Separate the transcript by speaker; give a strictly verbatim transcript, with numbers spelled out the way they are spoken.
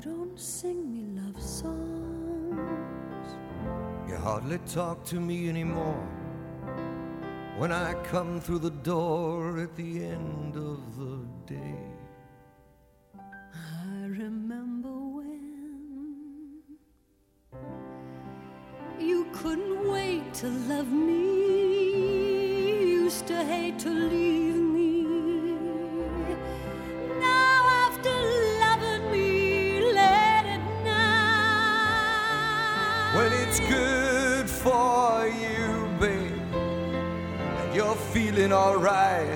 Speaker 1: don't sing me love songs.
Speaker 2: You hardly talk to me anymore when I come through the door at the end of the day.
Speaker 1: I remember when you couldn't wait to love me, used to hate to leave me. Now after loving me, let it now.
Speaker 2: When it's good for you, babe, and you're feeling alright,